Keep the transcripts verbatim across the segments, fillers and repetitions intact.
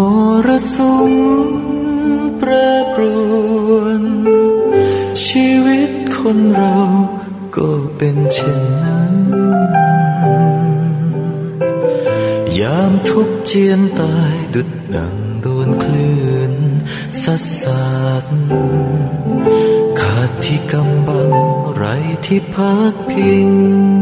รสุมแปรปรวนชีวิตคนเราก็เป็นเช่นนั้นยามทุกข์เจียนตายดุจดังโดนคลื่นซัดสาดขาดที่กำบังไร้ที่พักพิง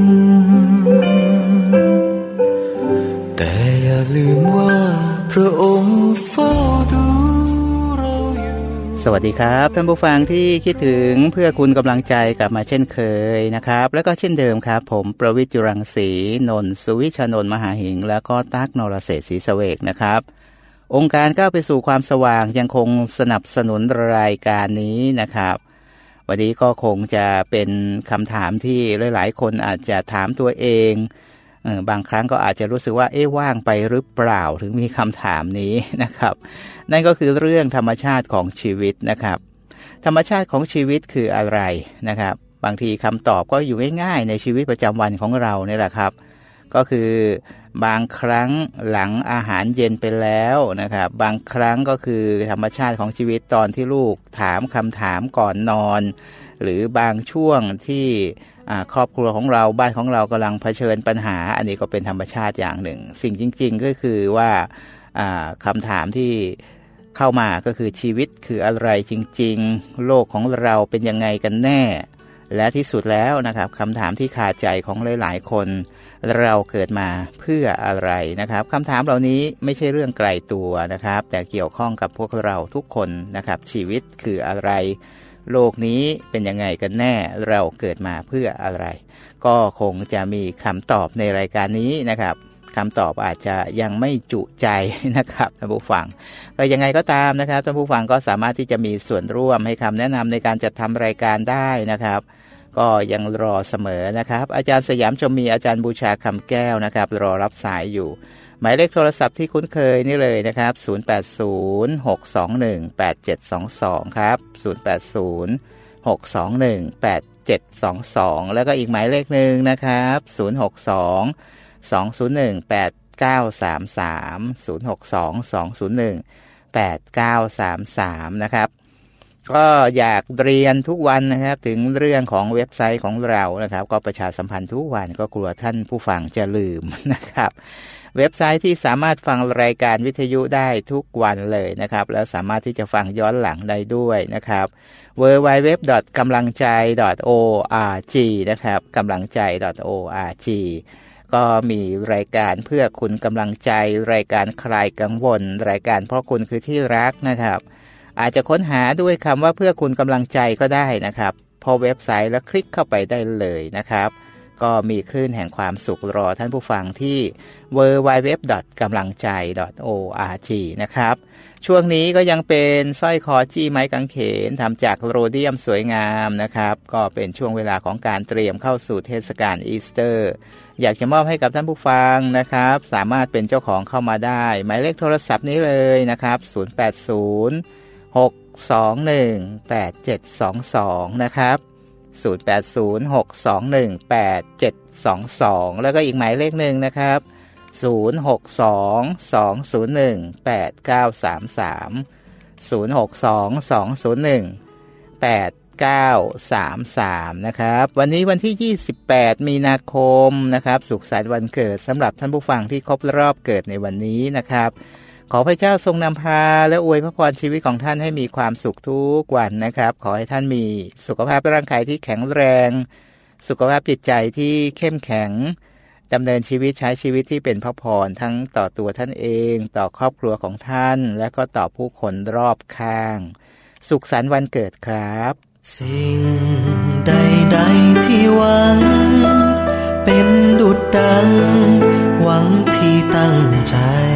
แต่อย่าลืมว่าพระองค์เฝ้าดูเราอยู่สวัสดีครับท่านผู้ฟังที่คิดถึงเพื่อคุณกำลังใจกลับมาเช่นเคยนะครับแล้วก็เช่นเดิมครับผมประวิตร จุรังสีนนท์สุวิชานนท์มหาหิงแล้วก็ตั๊กนรเศรษฐ์ศรีเสวกนะครับองค์การก้าวไปสู่ความสว่างยังคงสนับสนุนรายการนี้นะครับวันนี้ก็คงจะเป็นคำถามที่หลายๆคนอาจจะถามตัวเองเออบางครั้งก็อาจจะรู้สึกว่าเอ๊ะว่างไปหรือเปล่าถึงมีคำถามนี้นะครับนั่นก็คือเรื่องธรรมชาติของชีวิตนะครับธรรมชาติของชีวิตคืออะไรนะครับบางทีคำตอบก็อยู่ง่ายๆในชีวิตประจำวันของเราเนี่ยแหละครับก็คือบางครั้งหลังอาหารเย็นไปแล้วนะครับบางครั้งก็คือธรรมชาติของชีวิตตอนที่ลูกถามคำถามก่อนนอนหรือบางช่วงที่ครอบครัวของเราบ้านของเรากำลังเผชิญปัญหาอันนี้ก็เป็นธรรมชาติอย่างหนึ่งสิ่งจริงๆก็คือว่าคำถามที่เข้ามาก็คือชีวิตคืออะไรจริงๆโลกของเราเป็นยังไงกันแน่และที่สุดแล้วนะครับคำถามที่คาใจของหลายๆคนเราเกิดมาเพื่ออะไรนะครับคำถามเหล่านี้ไม่ใช่เรื่องไกลตัวนะครับแต่เกี่ยวข้องกับพวกเราทุกคนนะครับชีวิตคืออะไรโลกนี้เป็นยังไงกันแน่เราเกิดมาเพื่ออะไรก็คงจะมีคำตอบในรายการนี้นะครับคำตอบอาจจะยังไม่จุใจนะครับท่านผู้ฟังก็ยังไงก็ตามนะครับท่านผู้ฟังก็สามารถที่จะมีส่วนร่วมให้คำแนะนำในการจัดทำรายการได้นะครับก็ยังรอเสมอนะครับอาจารย์สยามชมมีอาจารย์บูชาคำแก้วนะครับรอรับสายอยู่หมายเลขโทรศัพท์ที่คุ้นเคยนี่เลยนะครับศูนย์ แปด ศูนย์ หก สอง หนึ่ง แปด เจ็ด สอง สองครับศูนย์ แปด ศูนย์ หก สอง หนึ่ง แปด เจ็ด สอง สองแล้วก็อีกหมายเลขหนึ่งนะครับศูนย์ หก สอง สอง ศูนย์ หนึ่ง แปด เก้า สาม สาม ศูนย์ หก สอง สอง ศูนย์ หนึ่ง แปด เก้า สาม สามนะครับก็อยากเรียนทุกวันนะครับถึงเรื่องของเว็บไซต์ของเรานะครับก็ประชาสัมพันธ์ทุกวันก็กลัวท่านผู้ฟังจะลืมนะครับเว็บไซต์ที่สามารถฟังรายการวิทยุได้ทุกวันเลยนะครับแล้วสามารถที่จะฟังย้อนหลังได้ด้วยนะครับ ดับเบิลยู ดับเบิลยู ดับเบิลยู ดอท กำลังใจ ดอท โอ อาร์ จี นะครับกำลังใจ ดอท โอ อาร์ จี ก็มีรายการเพื่อคุณกำลังใจรายการคลายกังวลรายการเพราะคุณคือที่รักนะครับอาจจะค้นหาด้วยคำว่าเพื่อคุณกำลังใจก็ได้นะครับพอเว็บไซต์แล้วคลิกเข้าไปได้เลยนะครับก็มีคลื่นแห่งความสุขรอท่านผู้ฟังที่ ดับเบิลยู ดับเบิลยู ดับเบิลยู ดอท กำลังใจ ดอท โอ อาร์ จี นะครับช่วงนี้ก็ยังเป็นสร้อยคอจี้ไม้กางเขนทำจากโรเดียมสวยงามนะครับก็เป็นช่วงเวลาของการเตรียมเข้าสู่เทศกาลอีสเตอร์อยากจะมอบให้กับท่านผู้ฟังนะครับสามารถเป็นเจ้าของเข้ามาได้หมายเลขโทรศัพท์นี้เลยนะครับศูนย์ แปด ศูนย์ หก สอง หนึ่ง แปด เจ็ด สอง สองนะครับศูนย์ แปด ศูนย์ หก สอง หนึ่ง แปด เจ็ด สอง สองแล้วก็อีกหมายเลขหนึ่งนะครับศูนย์ หก สอง สอง ศูนย์ หนึ่ง แปด เก้า สาม สาม ศูนย์ หก สอง สอง ศูนย์ หนึ่ง แปด เก้า สาม สามนะครับวันนี้วันที่ยี่สิบแปดมีนาคมนะครับสุขสันต์วันเกิดสำหรับท่านผู้ฟังที่ครบรอบเกิดในวันนี้นะครับขอพระเจ้าทรงนำพาและอวยพระพรชีวิตของท่านให้มีความสุขทุกวันนะครับขอให้ท่านมีสุขภาพร่างกายที่แข็งแรงสุขภาพจิตใจที่เข้มแข็งดำเนินชีวิตใช้ชีวิตที่เป็นพระพรทั้งต่อตัวท่านเองต่อครอบครัวของท่านและก็ต่อผู้คนรอบข้างสุขสันต์วันเกิดครับสิ่งใดๆที่หวังเป็นดุจดังหวังที่ตั้งใจ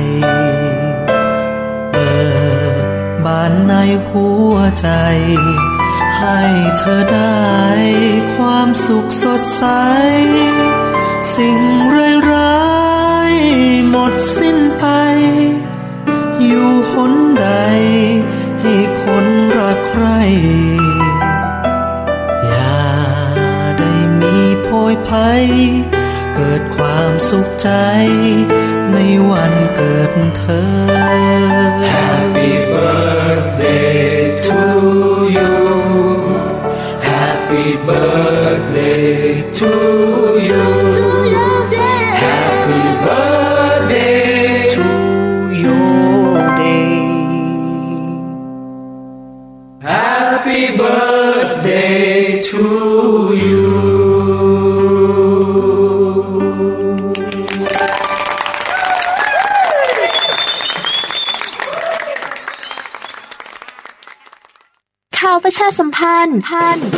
เปิดบานในหัวใจให้เธอได้ความสุขสดใสสิ่งร้ายๆหมดสิ้นไปอยู่หนใดให้คนรักใครอย่าได้มีโพยภัยเกิดความสุขใจในในวันเกิดเธอ Happy birthday to you Happy birthday to you Happy birthday to your day Happy birthday to you ข่าวประชาสัมพันธ์พัน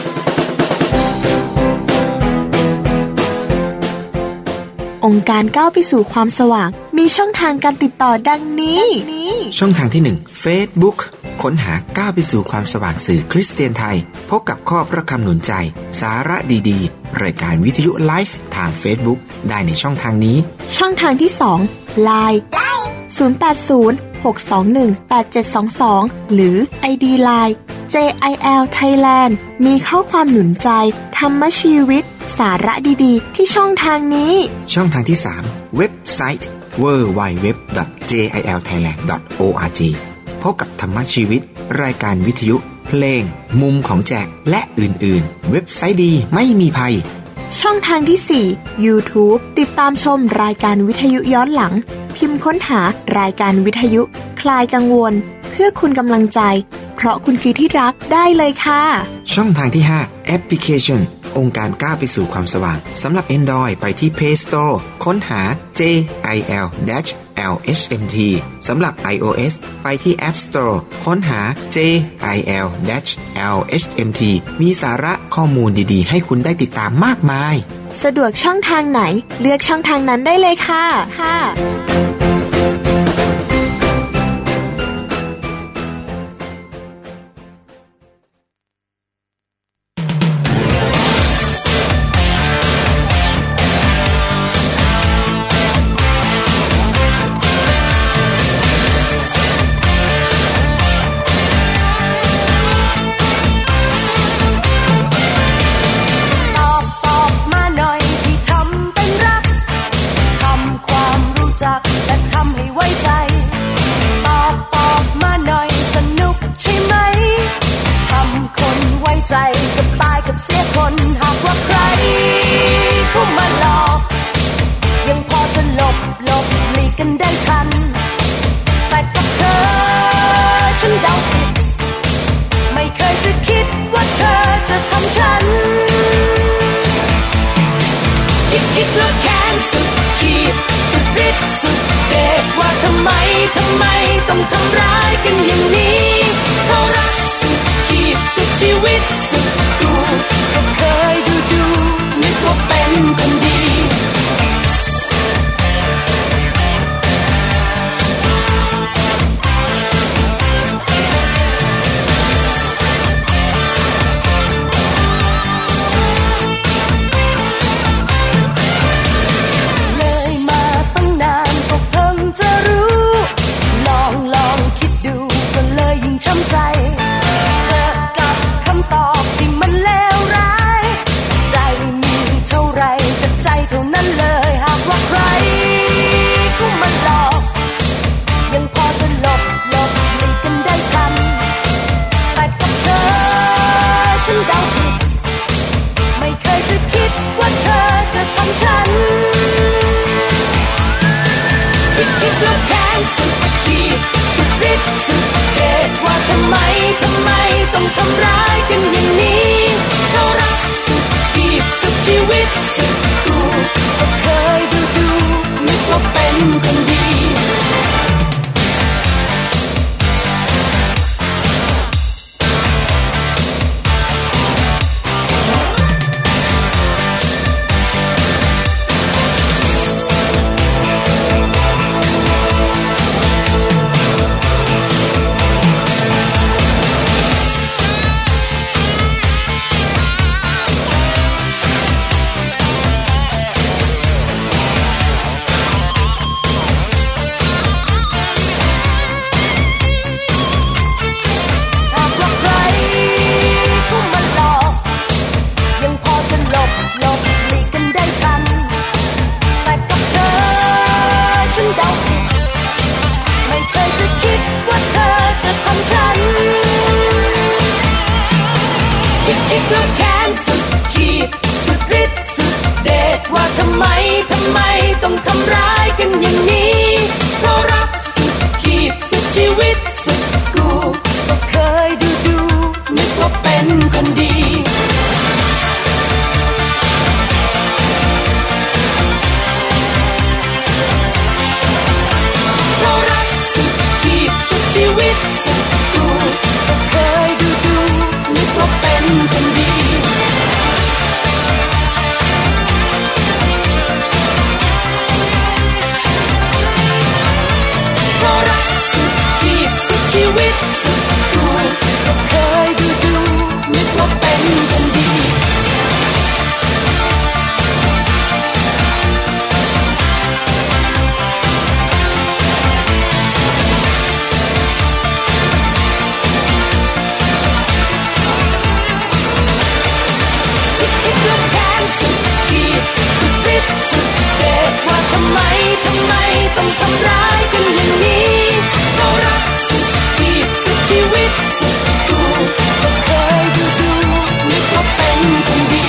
องค์การก้าวไปสู่ความสว่างมีช่องทางการติดต่อดังนี้ช่องทางที่หนึ่ง Facebook ค้นหาก้าวไปสู่ความสว่างสื่อคริสเตียนไทยพบกับข้อพระคำหนุนใจสาระดีๆรายการวิทยุไลฟ์ทาง Facebook ได้ในช่องทางนี้ช่องทางที่สอง ไลน์ ศูนย์ แปด ศูนย์ หก สอง หนึ่ง แปด เจ็ด สอง สอง หรือ ไอ ดี ไลน์ เจ ไอ แอล Thailand มีข้อความหนุนใจธรรมชีวิตสาระดีๆที่ช่องทางนี้ช่องทางที่สามเว็บไซต์ ดับเบิลยู ดับเบิลยู ดับเบิลยู ดอท เจ ไอ แอล ไทยแลนด์ ดอท โอ อาร์ จี พบกับธรรมชีวิตรายการวิทยุเพลงมุมของแจกและอื่นๆเว็บไซต์ดีไม่มีภัยช่องทางที่สี่ YouTube ติดตามชมรายการวิทยุย้อนหลังพิมพ์ค้นหารายการวิทยุคลายกังวลเพื่อคุณกำลังใจเพราะคุณคือที่รักได้เลยค่ะช่องทางที่ห้าแอปพลิเคชันองค์การก้าวไปสู่ความสว่างสำหรับ Android ไปที่ Play Store ค้นหา เจ ไอ แอล แอล เอช เอ็ม ที สำหรับ iOS ไปที่ App Store ค้นหา เจ ไอ แอล แอล เอช เอ็ม ที มีสาระข้อมูลดีๆให้คุณได้ติดตามมากมายสะดวกช่องทางไหนเลือกช่องทางนั้นได้เลยค่ะค่ะต้องทำร้ายกันอย่างนี้เพราะรักสุดขีดสุดชีวิตสุดกูก็เคยดูดูนึกว่าเป็นคนดีเลยมาตั้งนานก็เพิ่งจะรู้ช้ำใจเจอกับคำตอบที่มันเลวร้ายใจมีเท่าไรจะใจเท่านั้นเลยหากว่าใครก็มาหลอกยังพอจะหลบหลบหลีกกันได้ทันแต่กับเธอฉันเดาผิดไม่เคยจะคิดว่าเธอจะทำฉันคิดคิดแล้วแค้นสุดขีดสุดฤทธิ์สุดเดชว่าทำไมทำไมต้องทำร้ายกันอย่างนี้เรารักสุดขีดสุดชีวิตสุดกูก็เคยดูดูนึกว่าเป็นคนดีสุดกูก็เคยดูดูนึกว่าเป็นคนดีเพราะรักสุดขีดสุดชีวิตสุดกูก็เคยดูดูนึกว่าเป็นคนดีสุดเด็ดว่าทำไมทำไมต้องทำร้ายกันอย่างนี้เพราะรักสุดขีดสุดชีวิตสุดกูก็เคยดูดูนึกว่าเป็นคนดี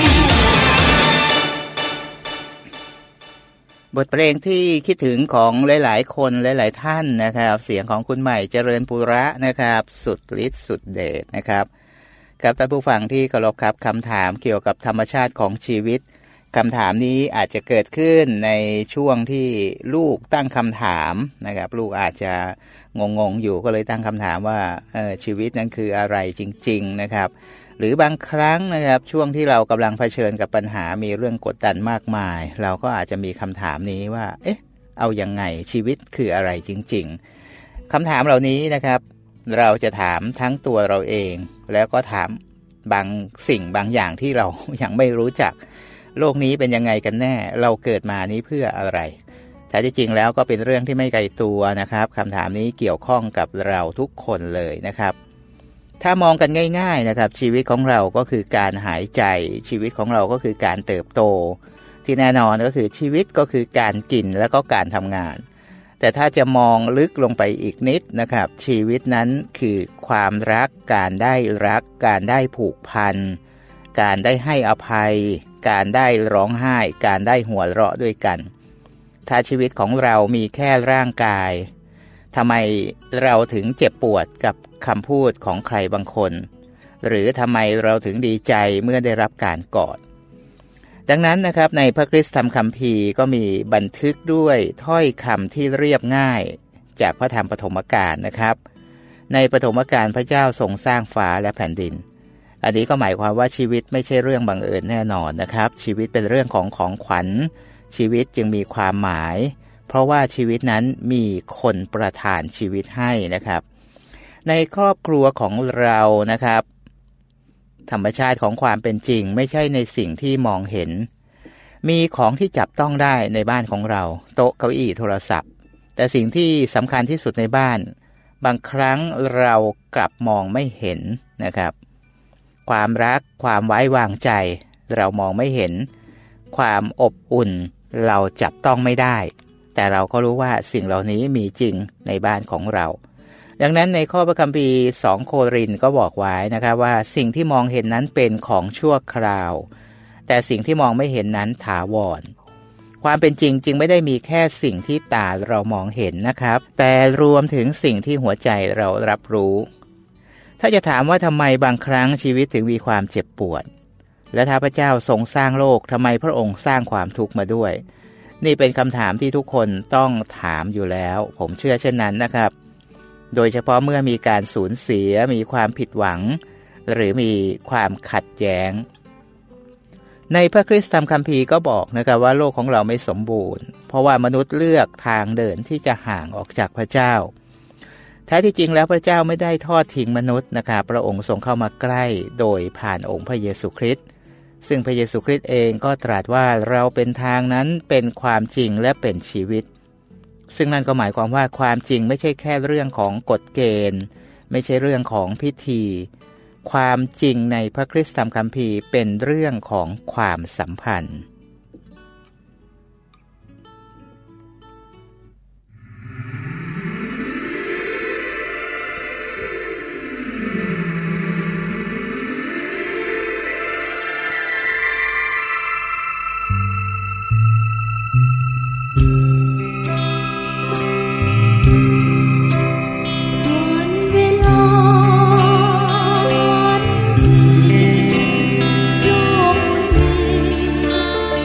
บทเพลงที่คิดถึงของหลายๆคนหลายๆท่านนะครับเสียงของคุณใหม่เจริญปุระนะครับสุดฤทธิ์สุดเดชนะครับครับท่านผู้ฟังที่เคารพครับคำถามเกี่ยวกับธรรมชาติของชีวิตคำถามนี้อาจจะเกิดขึ้นในช่วงที่ลูกตั้งคำถามนะครับลูกอาจจะงงๆอยู่ก็เลยตั้งคำถามว่าเอ่อชีวิตนั้นคืออะไรจริงๆนะครับหรือบางครั้งนะครับช่วงที่เรากำลังเผชิญกับปัญหามีเรื่องกดดันมากมายเราก็อาจจะมีคำถามนี้ว่าเอ๊ะเอายังไงชีวิตคืออะไรจริงๆคำถามเหล่านี้นะครับเราจะถามทั้งตัวเราเองแล้วก็ถามบางสิ่งบางอย่างที่เรายังไม่รู้จักโลกนี้เป็นยังไงกันแน่เราเกิดมานี้เพื่ออะไรแต่ที่จริงแล้วก็เป็นเรื่องที่ไม่ไกลตัวนะครับคำถามนี้เกี่ยวข้องกับเราทุกคนเลยนะครับถ้ามองกันง่ายๆนะครับชีวิตของเราก็คือการหายใจชีวิตของเราก็คือการเติบโตที่แน่นอนก็คือชีวิตก็คือการกินแล้วก็การทำงานแต่ถ้าจะมองลึกลงไปอีกนิดนะครับชีวิตนั้นคือความรักการได้รักการได้ผูกพันการได้ให้อภัยการได้ร้องไห้การได้หัวเราะด้วยกันถ้าชีวิตของเรามีแค่ร่างกายทำไมเราถึงเจ็บปวดกับคำพูดของใครบางคนหรือทำไมเราถึงดีใจเมื่อได้รับการกอดดังนั้นนะครับในพระคริสตธรรมคัมภีร์ก็มีบันทึกด้วยถ้อยคำที่เรียบง่ายจากพระธรรมปฐมกาลนะครับในปฐมกาลพระเจ้าทรงสร้างฟ้าและแผ่นดินอันนี้ก็หมายความว่าชีวิตไม่ใช่เรื่องบังเอิญแน่นอนนะครับชีวิตเป็นเรื่องของของขวัญชีวิตจึงมีความหมายเพราะว่าชีวิตนั้นมีคนประทานชีวิตให้นะครับในครอบครัวของเรานะครับธรรมชาติของความเป็นจริงไม่ใช่ในสิ่งที่มองเห็นมีของที่จับต้องได้ในบ้านของเราโต๊ะเก้าอี้โทรศัพท์แต่สิ่งที่สำคัญที่สุดในบ้านบางครั้งเรากลับมองไม่เห็นนะครับความรักความไว้วางใจเรามองไม่เห็นความอบอุ่นเราจับต้องไม่ได้แต่เราก็รู้ว่าสิ่งเหล่านี้มีจริงในบ้านของเราดังนั้นในข้อพระคัมภีร์สองโครินธ์ก็บอกไว้นะครับว่าสิ่งที่มองเห็นนั้นเป็นของชั่วคราวแต่สิ่งที่มองไม่เห็นนั้นถาวรความเป็นจริงจึงไม่ได้มีแค่สิ่งที่ตาเรามองเห็นนะครับแต่รวมถึงสิ่งที่หัวใจเรารับรู้ถ้าจะถามว่าทำไมบางครั้งชีวิตถึงมีความเจ็บปวดและถ้าพระเจ้าทรงสร้างโลกทำไมพระองค์สร้างความทุกข์มาด้วยนี่เป็นคำถามที่ทุกคนต้องถามอยู่แล้วผมเชื่อเช่นนั้นนะครับโดยเฉพาะเมื่อมีการสูญเสียมีความผิดหวังหรือมีความขัดแย้งในพระคริสตธรรมคัมภีร์ก็บอกนะครับว่าโลกของเราไม่สมบูรณ์เพราะว่ามนุษย์เลือกทางเดินที่จะห่างออกจากพระเจ้าแท้ที่จริงแล้วพระเจ้าไม่ได้ทอดทิ้งมนุษย์นะครับพระองค์ทรงเข้ามาใกล้โดยผ่านองค์พระเยซูคริสต์ซึ่งพระเยซูคริสต์เองก็ตรัสว่าเราเป็นทางนั้นเป็นความจริงและเป็นชีวิตซึ่งนั่นก็หมายความว่าความจริงไม่ใช่แค่เรื่องของกฎเกณฑ์ไม่ใช่เรื่องของพิธีความจริงในพระคริสตธรรมคัมภีร์เป็นเรื่องของความสัมพันธ์เ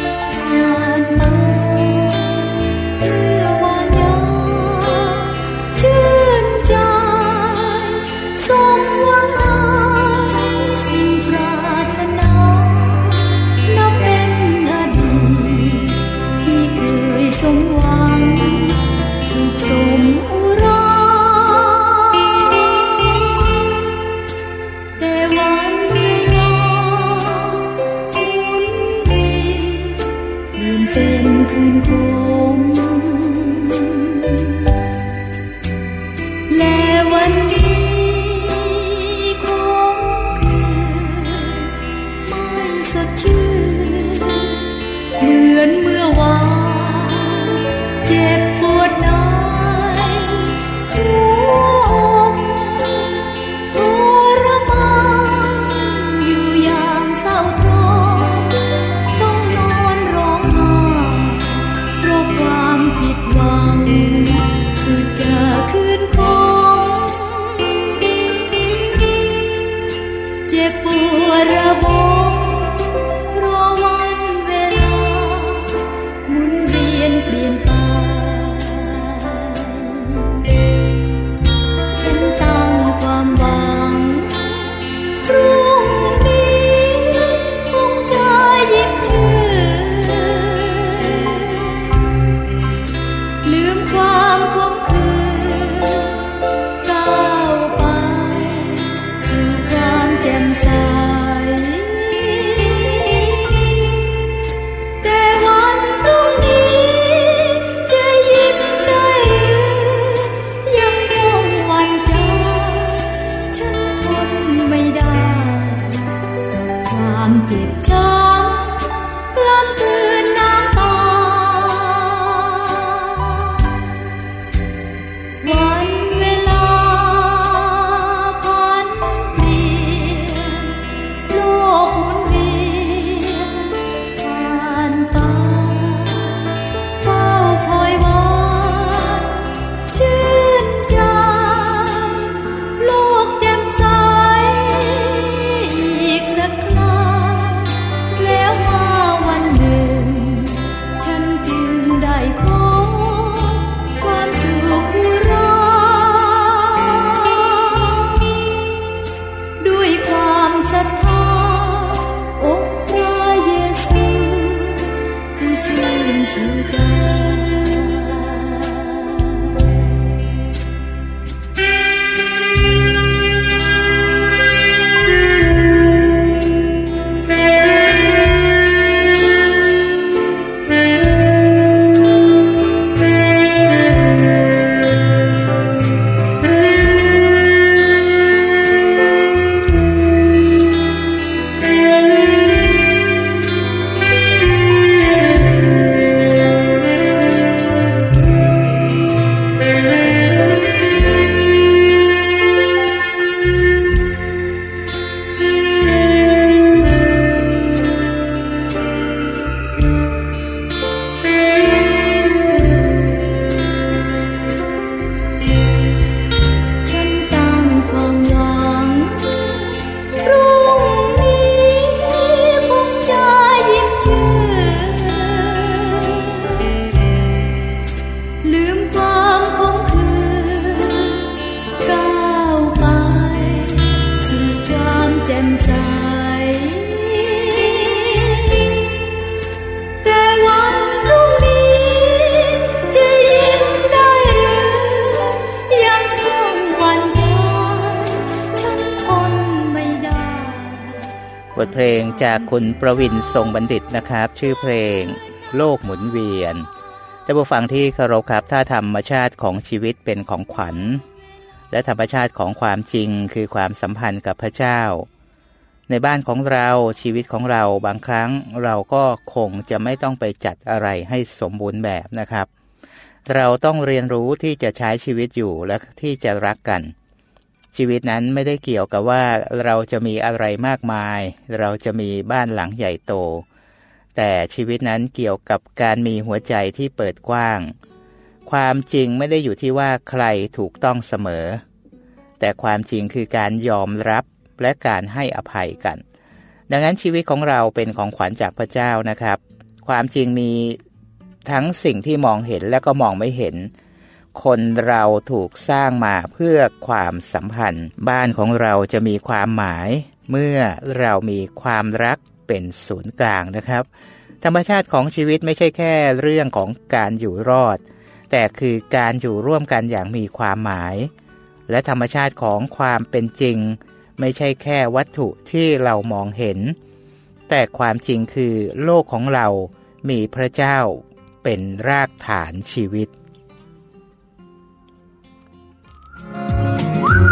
บทเพลงจากคุณประวินทรงบัณฑิตนะครับชื่อเพลงโลกหมุนเวียนท่านผู้ฟังที่เคารพครับถ้าธรรมชาติของชีวิตเป็นของขวัญและธรรมชาติของความจริงคือความสัมพันธ์กับพระเจ้าในบ้านของเราชีวิตของเราบางครั้งเราก็คงจะไม่ต้องไปจัดอะไรให้สมบูรณ์แบบนะครับเราต้องเรียนรู้ที่จะใช้ชีวิตอยู่และที่จะรักกันชีวิตนั้นไม่ได้เกี่ยวกับว่าเราจะมีอะไรมากมายเราจะมีบ้านหลังใหญ่โตแต่ชีวิตนั้นเกี่ยวกับการมีหัวใจที่เปิดกว้างความจริงไม่ได้อยู่ที่ว่าใครถูกต้องเสมอแต่ความจริงคือการยอมรับและการให้อภัยกันดังนั้นชีวิตของเราเป็นของขวัญจากพระเจ้านะครับความจริงมีทั้งสิ่งที่มองเห็นและก็มองไม่เห็นคนเราถูกสร้างมาเพื่อความสัมพันธ์บ้านของเราจะมีความหมายเมื่อเรามีความรักเป็นศูนย์กลางนะครับธรรมชาติของชีวิตไม่ใช่แค่เรื่องของการอยู่รอดแต่คือการอยู่ร่วมกันอย่างมีความหมายและธรรมชาติของความเป็นจริงไม่ใช่แค่วัตถุที่เรามองเห็นแต่ความจริงคือโลกของเรามีพระเจ้าเป็นรากฐานชีวิต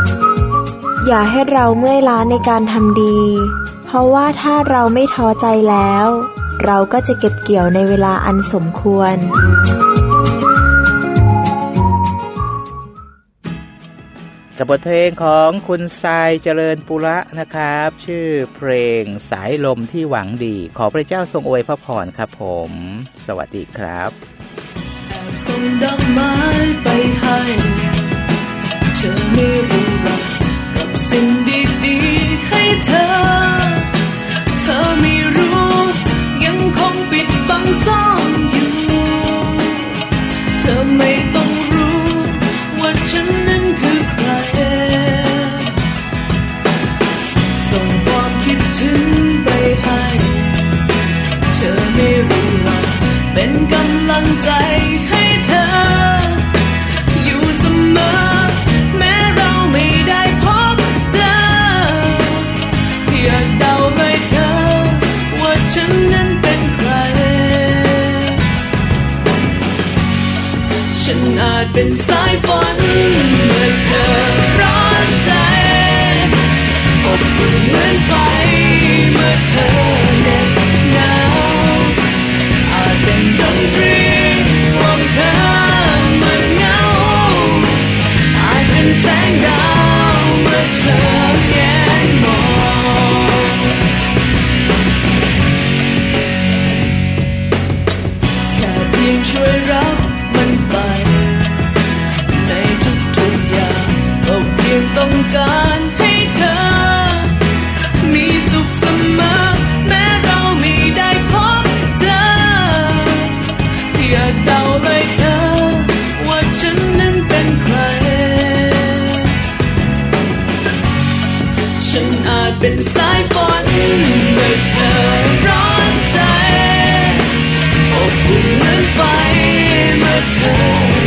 อย่าให้เราเมื่อยล้าในการทำดีเพราะว่าถ้าเราไม่ท้อใจแล้วเราก็จะเก็บเกี่ยวในเวลาอันสมควรกับบทเพลงของคุณทรายเจริญปุระนะครับชื่อเพลงสายลมที่หวังดีขอพระเจ้าทรงอวยพระพรครับผมสวัสดีครับส่งดอกไม้ไปให้เธอไม่รู้หรอกกับสิ่งดีๆให้เธอเธอไม่รู้ยังคงปิดบังซ่อนอยู่เธอไม่ต้องรู้ว่าฉันนั้นคือใครส่งความคิดถึงไปให้เธอไม่รู้หรอกเป็นกำลังใจให้เธออยู่เสมอแม้เราไม่ได้พบเจออย่าเดาเลยเธอว่าฉันนั้นเป็นใครฉันอาจเป็นสายฝนเมื่อเธอร้อนใจอบอุ่นเหมือนไฟเมื่อเธอเหน็บหนาวอาจเป็นดนตรีกล่อมเธอเมื่อเหงาอาจเป็นแสงดาวเมื่อเธอแงนมองแค่เพียงช่วยรับมันไปในทุกๆอย่างก็เพียงต้องการให้เธอมีสุขเสมอแม้เราไม่ได้พบเจออย่าเดาเลยเธอว่าฉันนั้นเป็นใครฉันอาจเป็นสายฝนเมื่อเธอร้อนใจอบอุ่นเหมือนไฟเมื่อเธอ